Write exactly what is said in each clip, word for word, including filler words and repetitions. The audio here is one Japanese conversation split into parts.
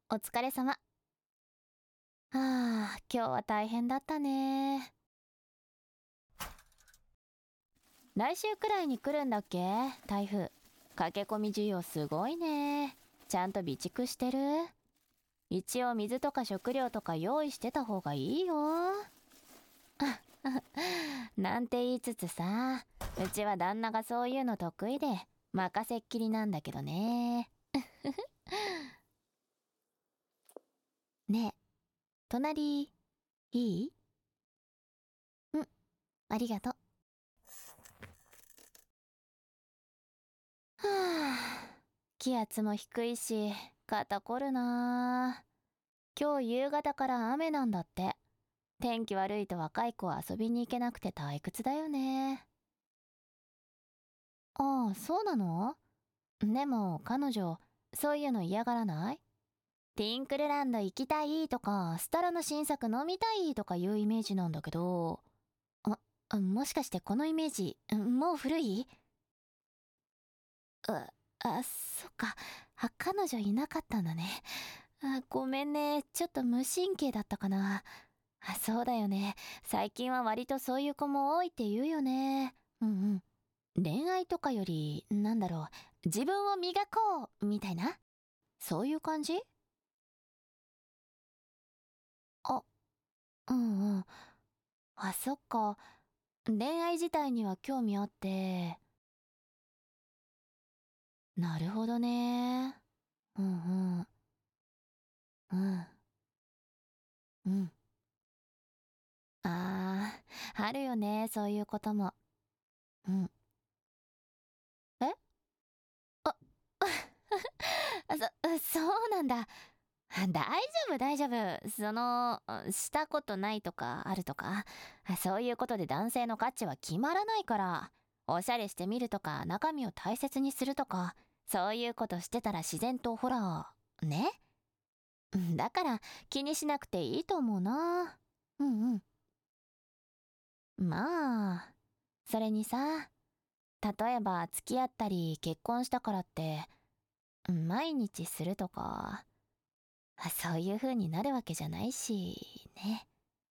お疲れ様。はあ、今日は大変だったね。来週くらいに来るんだっけ、台風。駆け込み需要すごいね。ちゃんと備蓄してる？一応水とか食料とか用意してた方がいいよ。なんて言いつつさ、うちは旦那がそういうの得意で任せっきりなんだけどね。ねえ、隣いい？うん、ありがとう。はあ、気圧も低いし肩こるな。今日夕方から雨なんだって。天気悪いと若い子は遊びに行けなくて退屈だよね。ああ、そうなの？でも彼女そういうの嫌がらない？ティンクルランド行きたいとかスタラの新作飲みたいとかいうイメージなんだけど。あ、もしかしてこのイメージもう古い？あ、あ、そっか。あ、彼女いなかったんだね。あ、ごめんね。ちょっと無神経だったかな。あ、そうだよね。最近は割とそういう子も多いって言うよね。うんうん。恋愛とかより、なんだろう。自分を磨こうみたいな。そういう感じ？あ、うんうん。あ、そっか。恋愛自体には興味あって。なるほどね。うんうん。うん。うん。ああ、あるよね、そういうことも。うん。え？あ、あ、そ、そうなんだ。大丈夫、大丈夫。その、したことないとかあるとか、そういうことで男性の価値は決まらないから、おしゃれしてみるとか、中身を大切にするとか、そういうことしてたら自然とほら、ね。だから気にしなくていいと思うな。うんうん。まあ、それにさ、例えば付き合ったり結婚したからって、毎日するとか、そういう風になるわけじゃないし、ね。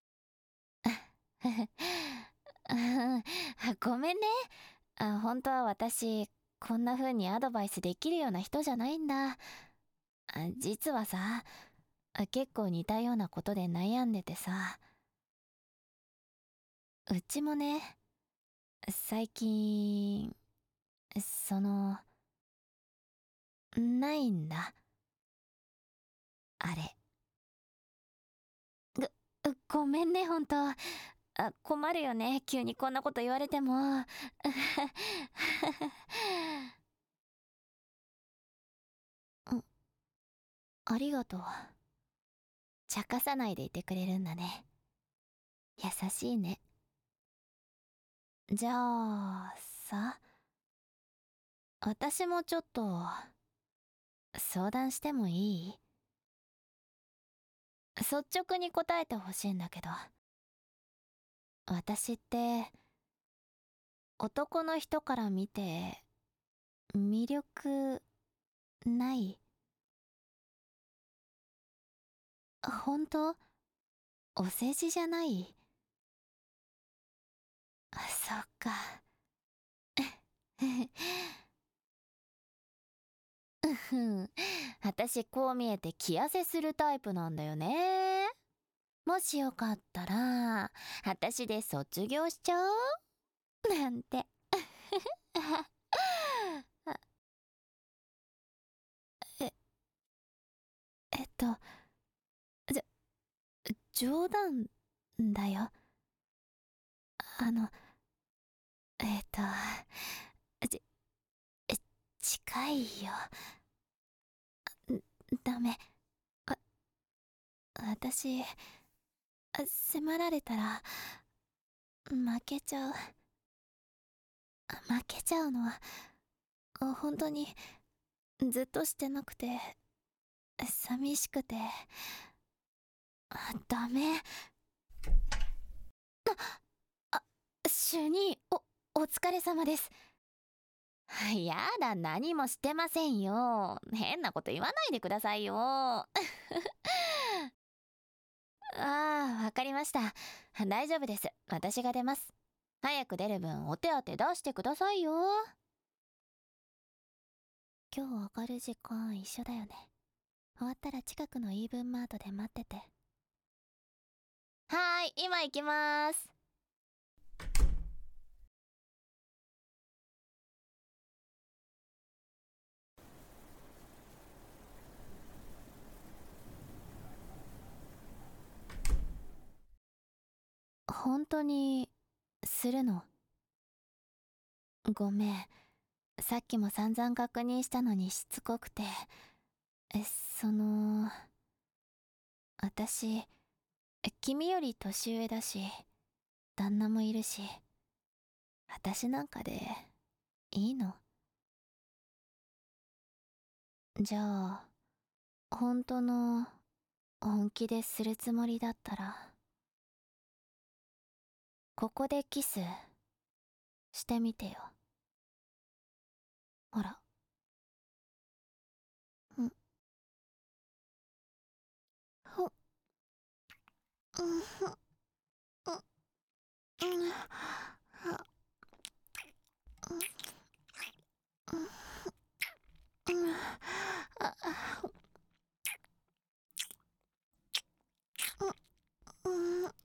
うんごめんね。あ、本当は私、こんな風にアドバイスできるような人じゃないんだ。あ、実はさ、結構似たようなことで悩んでてさ、うちもね、最近、その、ないんだ。あれ。ご、ごめんね、ほんと。あ、困るよね。急にこんなこと言われても。うん、ありがとう。茶化さないでいてくれるんだね。優しいね。じゃあ、さ、私もちょっと、相談してもいい？率直に答えてほしいんだけど。私って、男の人から見て、魅力、ない？ほんと？お世辞じゃない？あ、そっか。ふん。私こう見えて気痩せするタイプなんだよね。もしよかったら、私で卒業しちゃおうなんて。え、えっと、じょ、冗談だよ。あの、えっと、ち、近いよ。ダメ。あ、私、迫られたら、負けちゃう。負けちゃうのは、本当に、ずっとしてなくて、寂しくて、ダメ。あ、主任、お、お疲れ様です。 やだ、何もしてませんよ。変なこと言わないでくださいよ。ああ、わかりました。大丈夫です。私が出ます。早く出る分お手当出してくださいよ。今日上がる時間一緒だよね。終わったら近くのイーブンマートで待ってて。はーい、今行きまーす。本当にするの？ごめん、さっきも散々確認したのにしつこくて。えその私君より年上だし、旦那もいるし、私なんかでいいの？じゃあ本当の本気でするつもりだったら、ここでキスしてみてよ。ほら。んほっうんふんうんうんはうんうんあうんうん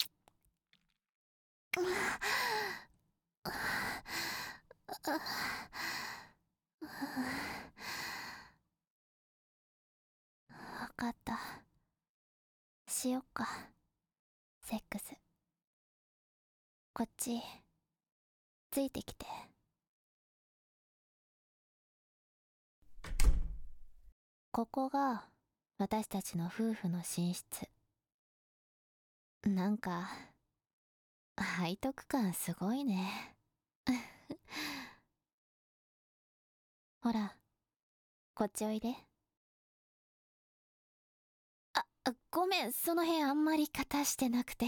わかった。しよっか、セックス。こっちついてきて。ここが私たちの夫婦の寝室。なんか背徳感すごいね。ほら、こっちおいで。あ、あごめん、その辺あんまり片してなくて。う、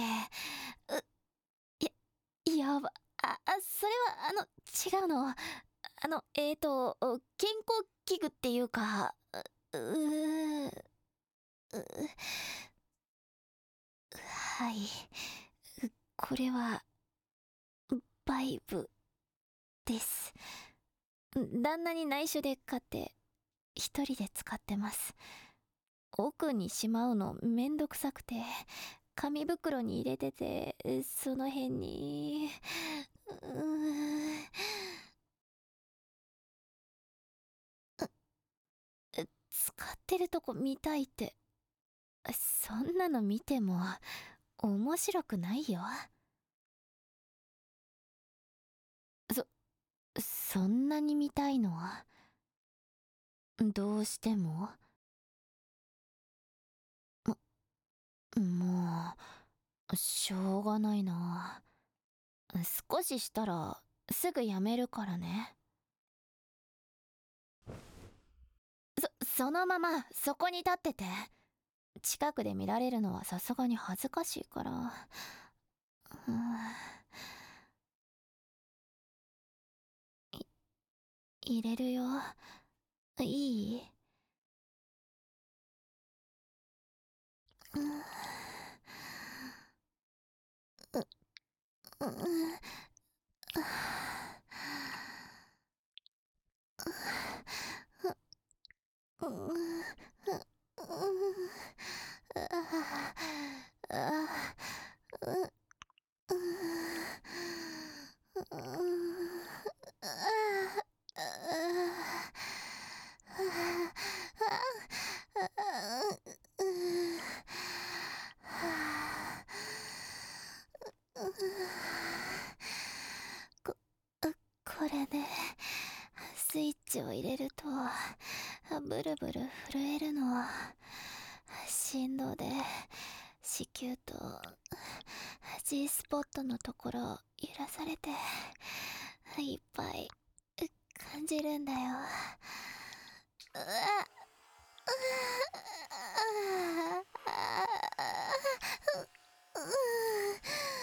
や、やば、あ、あ、それは、あの、違うの。あの、えーと、健康器具っていうか、う、う、う、はい。これは、バイブです。旦那に内緒で買って、一人で使ってます。奥にしまうのめんどくさくて、紙袋に入れてて、その辺に、うーん、使ってるとこ見たいって、そんなの見ても面白くないよ。そ、そんなに見たいの？どうしても？も、もう、しょうがないな。少ししたらすぐやめるからね。そ、そのままそこに立ってて。近くで見られるのはさすがに恥ずかしいから。うん、い、入れるよ。いい？うん、う、うん、うん、うん、こ、これね、スイッチを入れるとブルブル震えるの。振動で子宮と G スポットのところ揺らされていっぱい感じるんだよ。うわ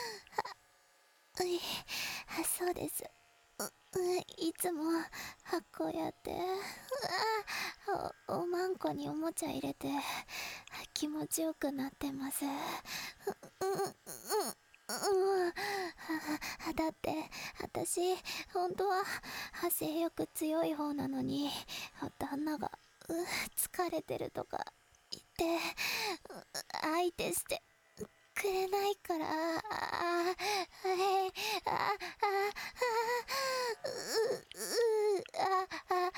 そうです。いつもこうやってお、おまんこにおもちゃ入れて気持ちよくなってます。う、う、う、う、う、だって私本当は性欲強い方なのに、旦那がう疲れてるとか言って相手してくれないから、ああ、ああ、ああ、う、う、ああ、あ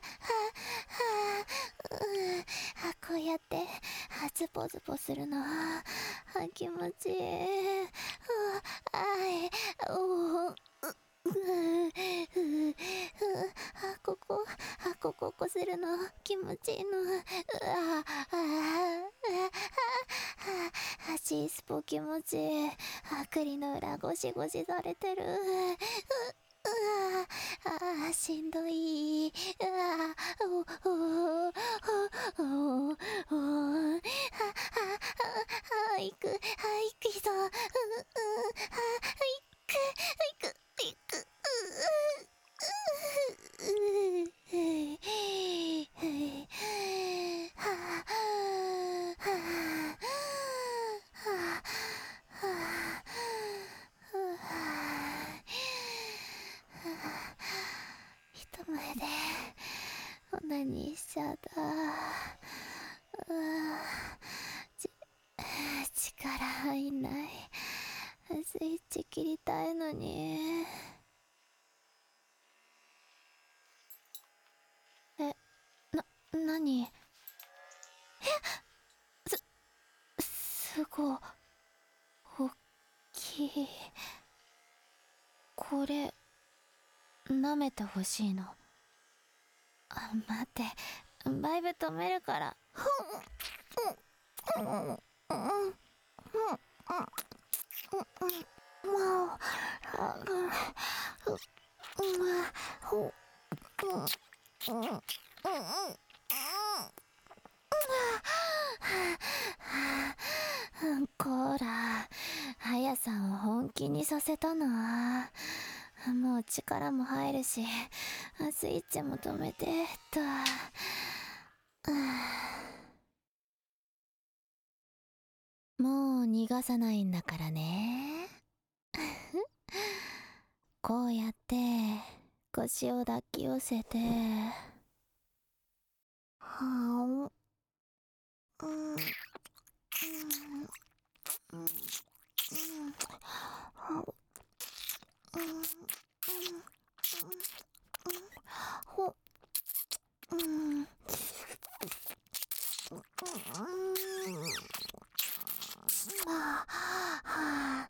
あ、こうやってズボズボするの気持ちいい。ああ、おお、あ、ここ、あ、こここするの気持ちいいの。ああ、あ、シースポ気持ちいい。あ、栗の裏ゴシゴシされてる。う、ああ、しんどい。ああ、おおおおおおああ、行く、あ、行くぞ。う、う、あ、行く、行く、行く。人前でオナニーしちゃった。うわ、ち力入んない。スイッチ切りたいのに。え、な、なに？え、す、すご、おっきい。これ、舐めてほしいの。あ、待って、バイブ止めるから。こら、あやさんを本気にさせたな。もう力も入るし、スイッチも止めてっと。もう逃がさないんだからね。こうやって腰を抱き寄せて、はあ、うん、うん、うん、うん、はあ、うん、うん、ほ、うん、うん、あ、はあ、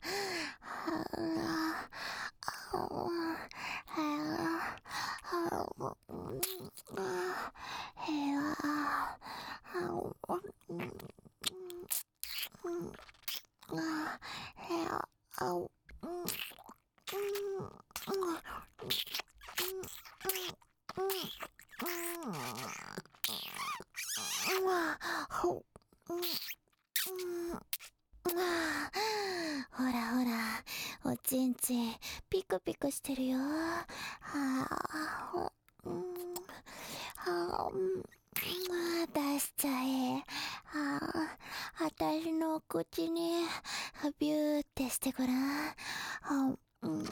ほらほら、おちんちんピクピクしてるよ。はあ、うん、はあ、うん、出しちゃえ。はあ、私の口にビューってしてごらん。はあ、うん、うん、うん、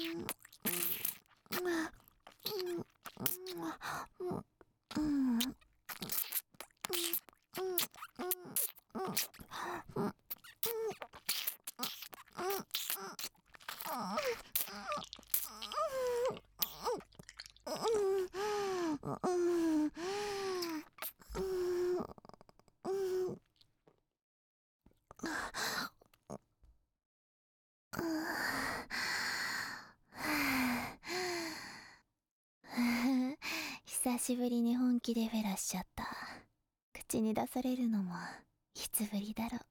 うん、うん、久しぶりに本気でフェラしちゃった。口に出されるのもいつぶりだろ。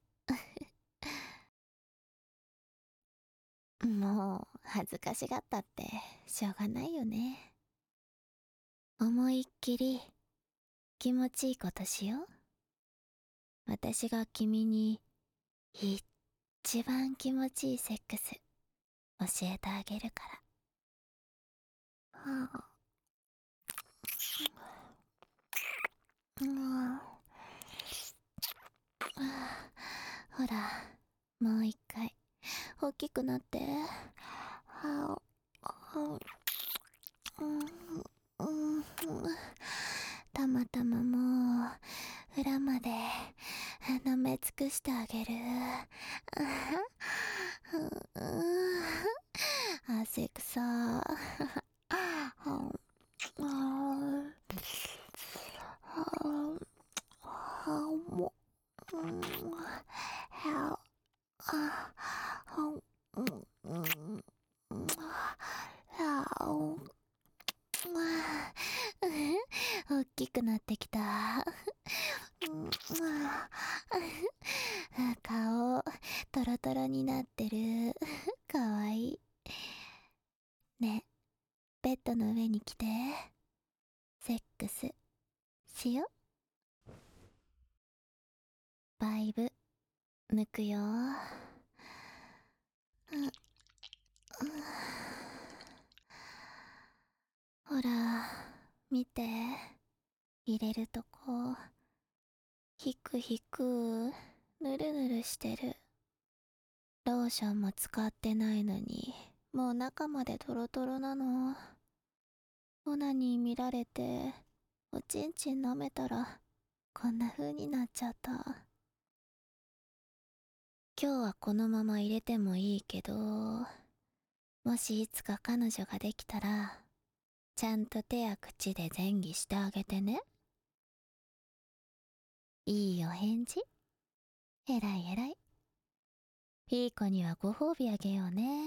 もう恥ずかしがったってしょうがないよね。思いっきり気持ちいいことしよう。私が君に一番気持ちいいセックス教えてあげるから。はあ、 うん、ほら、もう一回大きくなって。はうん、うん、たまたまもう裏まで舐め尽くしてあげる。汗くさ。もう、うん、はあ、うん、うん、大きくなってきた。顔トロトロになってる。かわいいね。ベッドの上に来てセックスしよ。バイブ抜くよ。うん、ほら見て、入れるとこひくひくぬるぬるしてる。ローションも使ってないのにもう中までトロトロなの。オナニー見られておちんちん舐めたらこんな風になっちゃった。今日はこのまま入れてもいいけど、もしいつか彼女ができたらちゃんと手や口で前戯してあげてね。いいお返事。えらいえらい。いい子にはご褒美あげようね。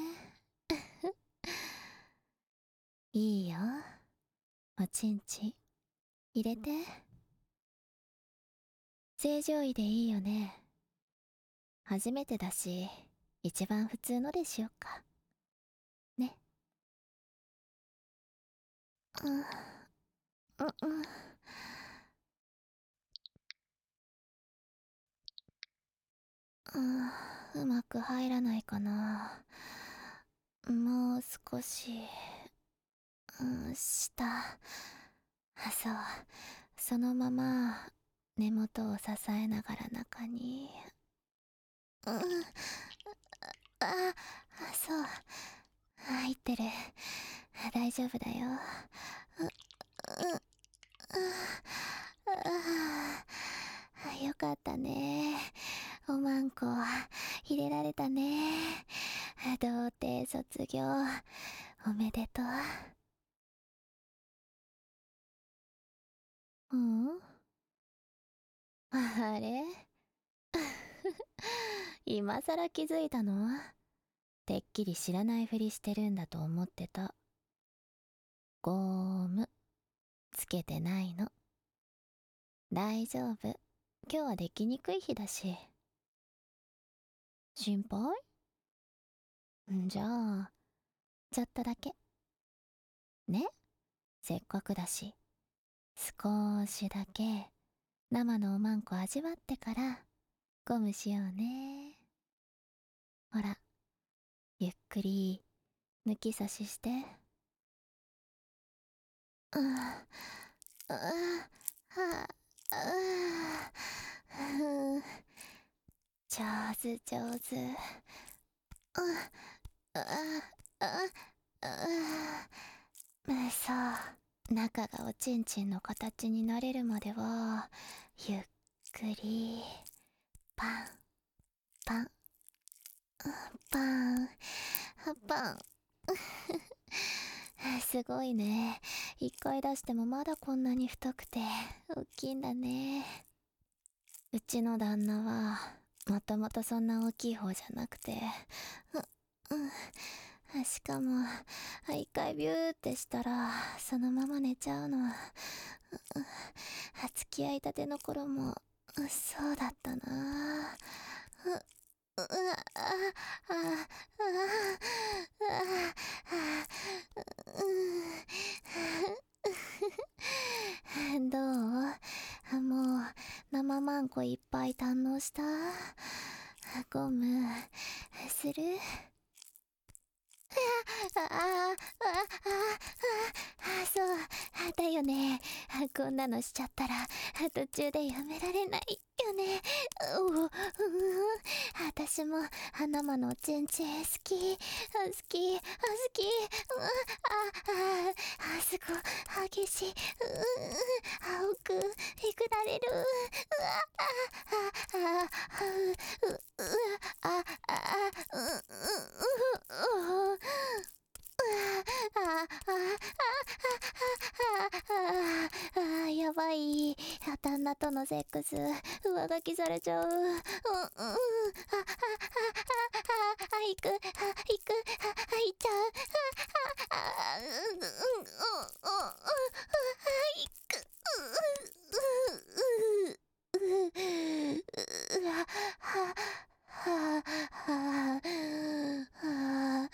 いいよ、おちんちん入れて。正常位でいいよね。初めてだし一番普通のでしようかね。うん、うん、うん、うまく入らないかな。もう少し、うん、下。あ、そう、そのまま根元を支えながら中に。うん、あ、そう、入ってる。大丈夫だよ。う、う、う、あ、よかったね。おまんこ入れられたね。童貞卒業おめでとう。うん、あれ今さら気づいたの？てっきり知らないふりしてるんだと思ってた。ゴームつけてないの。大丈夫、今日はできにくい日だし。心配？んじゃあちょっとだけね。せっかくだし少しだけ生のおまんこ味わってからゴムしようね。ほら、ゆっくり抜き差しして。うん、うん、はあ、うん、上手上手。うん、うん、そう、中がおちんちんの形になれるまではゆっくりパンパンパンパン。すごいね。一回出してもまだこんなに太くて大きいんだね。うちの旦那はもともとそんな大きい方じゃなくて、う、うん、しかも一回ビューってしたらそのまま寝ちゃうの。付き合いたての頃もそうだったな。う、う、あ、あ、あ、どう？もう生マンコいっぱい堪能した？ゴムする？ ああ、ああ、ああ、そう、だよね。こんなのしちゃったら、途中でやめられないよね。うう、うん、私も、花間のチェンチェ好き、好き、好き、うん、あ、あ、あ、すごい、激しい、うん、青く、えぐられる、うわ、あ、あ、あ、あ、う、う、あ、あ、う、う、う、う、あああああやばい。旦那とのセックス上書きされちゃう。うんうん。ああああ行くあ行くあ行っちゃう。ああうんうんうんうん行く。うううううわはははは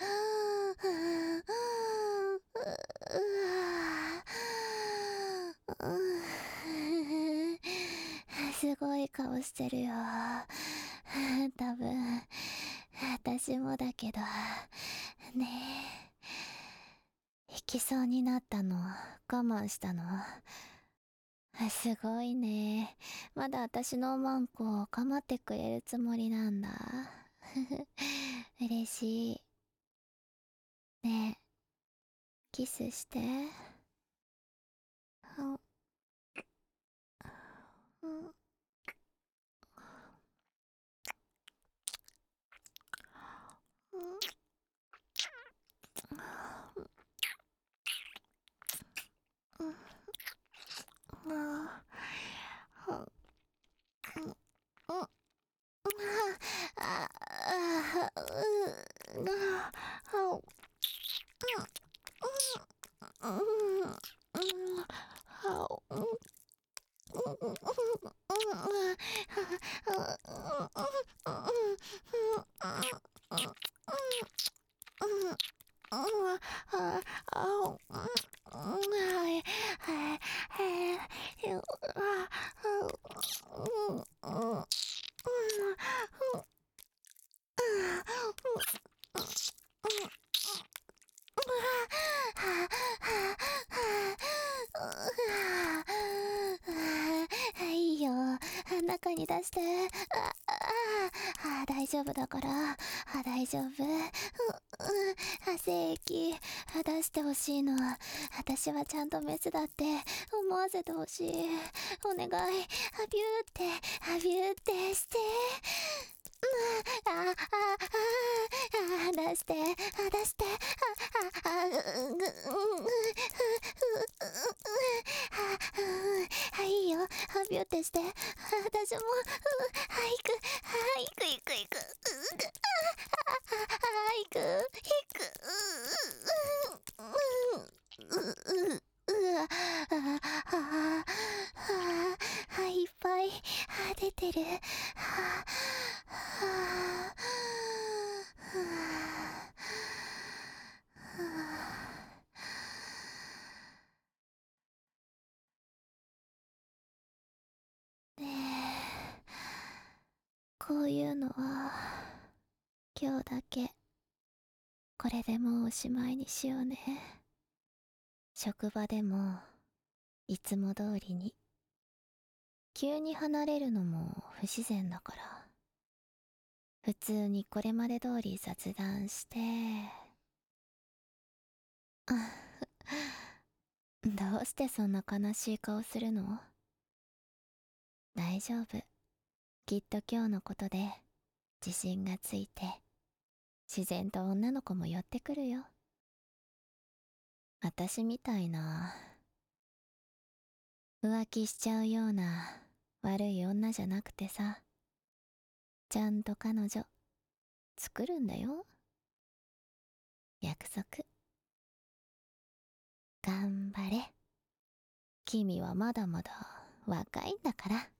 すごい顔してるよ。多分私もだけどねえ、行きそうになったの我慢したの。すごいね。まだ私のマンコを構ってくれるつもりなんだ。嬉しい。ねえ、キスして。うん、うん、うん、うん、うん、うん、ああ、う、な、は、うん、うん、うん、は、うん、うん、うん、いいよ、中に出して。あああ、大丈夫だから。あ、大丈夫。う、うん、精液出してほしいの。私はちゃんとメスだって思わせてほしい。お願い、ビューってビューってして。ああああ出して出してああうううはいいいよビュってして私もはい行くはい行く行く行くはい行く行くううううわあああいっぱい出てるはあねえ、こういうのは今日だけ。これでもうおしまいにしようね。職場でもいつも通りに。急に離れるのも不自然だから、普通にこれまで通り雑談して。どうしてそんな悲しい顔するの？大丈夫。きっと今日のことで自信がついて、自然と女の子も寄ってくるよ。私みたいな浮気しちゃうような悪い女じゃなくてさ、ちゃんと彼女作るんだよ。約束。頑張れ。君はまだまだ若いんだから。